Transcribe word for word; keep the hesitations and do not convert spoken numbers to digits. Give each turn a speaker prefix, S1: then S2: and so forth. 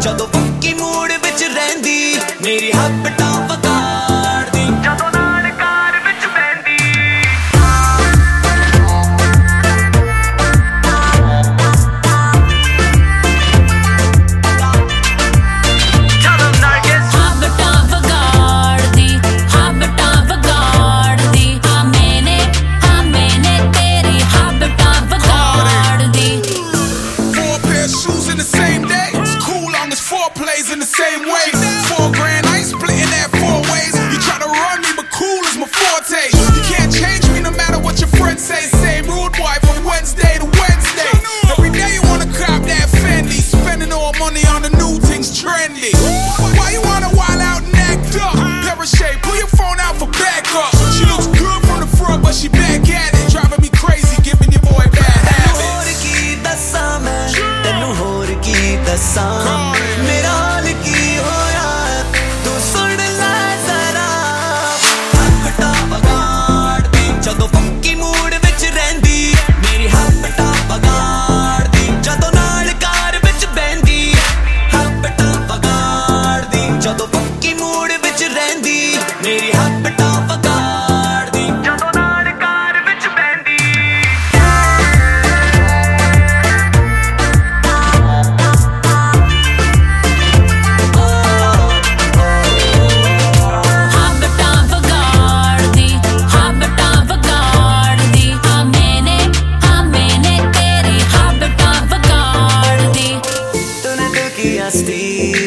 S1: ਜਦੋਂ ਪੱਕੀ ਮੂਡ ਵਿੱਚ ਰਹਿੰਦੀ ਮੇਰੀ ਹੱਬਟਾਂ ਵਗਾੜਦੀ ਜਦੋਂ ਨਾਲ ਕਾਰ ਵਿੱਚ ਬੈੰਦੀ ਜਦੋਂ ਨਾਲ ਕੇ ਹੱਬਟਾਂ ਵਗਾੜਦੀ ਹੱਬਟਾਂ ਵਗਾੜਦੀ ਹਾਂ ਮੈਨੇ ਹਾਂ ਮੈਨੇ ਤੇਰੀ ਹੱਬਟਾਂ ਵਗਾੜਦੀ
S2: Four pair of shoes in the same day. It's cool long as four plays in the same way. Four grand, I ain't splitting that four ways. You try to run me, but cool is my forte. You can't change me no matter what your friends say. Same rude boy from Wednesday to Wednesday. Every day you wanna cop that Fendi, spending all money on the new things trendy. Why you wanna wild out and act up? Parachute, pull your phone out for backup. She looks good from the front, but she back at it, driving me crazy, giving your boy bad habits.
S1: ਹੋਰ ਕੀ ਦੱਸਾਂ ਮੈਂ ਤੈਨੂੰ ਹੋਰ ਕੀ ਦੱਸਾਂ ਮੇਰਾ ਹਾਲ ਕੀ ਹੋਇਆ ਤੂੰ ਸੁਣ ਲੈ ਜ਼ਰਾ ਹੱਬਟਾਂ ਵਗਾੜਦੀ ਜਦੋਂ ਪੱਕੀ ਮੂਡ ਵਿੱਚ ਰਹਿੰਦੀ ਮੇਰੀ ਹੱਬਟਾਂ ਵਗਾੜਦੀ ਜਦੋਂ ਨਾਲ ਕਾਰ ਵਿੱਚ ਬੈੰਦੀ ਹੱਬਟਾਂ ਵਗਾੜਦੀ ਜਦੋਂ ਪੱਕੀ ਮੂਡ ਵਿੱਚ ਰਹਿੰਦੀ ਮੇਰੀ ਹੱਬਟਾਂ ਵਗਾੜਦੀ ਜਦੋਂ ਨਾਲ ਕਾਰ ਵਿੱਚ ਬੈੰਦੀ ਹੱਬਟਾਂ ਵਗਾੜਦੀ ਹੱਬਟਾਂ ਵਗਾੜਦੀ ਹਾਂ ਮੈਨੇ ਹਾਂ ਮੈਨੇ ਤੇਰੀ ਹੱਬਟਾਂ ਵਗਾੜਦੀ ਤੂਨੇ ਦਿਲ ਕੀਆ ਸਟੀਲ